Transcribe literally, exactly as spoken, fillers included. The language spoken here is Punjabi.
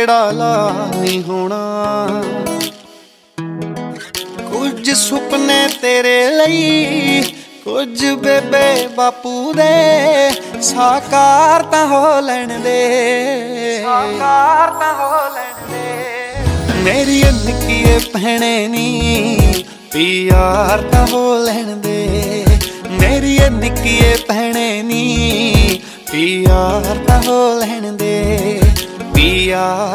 ਗੇੜਾ ਲਾ ਨਹੀਂ ਹੋਣਾ। ਕੁਝ ਸੁਪਨੇ ਤੇਰੇ ਲਈ, ਕੁਝ ਬੇਬੇ ਬਾਪੂ ਦੇ, ਸਾਕਾਰ ਤਾਂ ਹੋ ਲੈਣ ਦੇ, ਸਾਕਾਰ ਤਾਂ ਹੋ ਲੈਣ ਦੇ। ਮੇਰੀ ਨਿੱਕੀਏ ਭੈਣੇ ਨੀ ਪਿਆਰ ਤਾਂ ਹੋ ਲੈਣ ਦੇ, ਮੇਰੀ ਨਿੱਕੀਏ ਭੈਣੇ ਨੀ ਪਿਆਰ ਤਾਂ ਹੋ ਲੈਣ ਦੇ, ਪਿਆਰ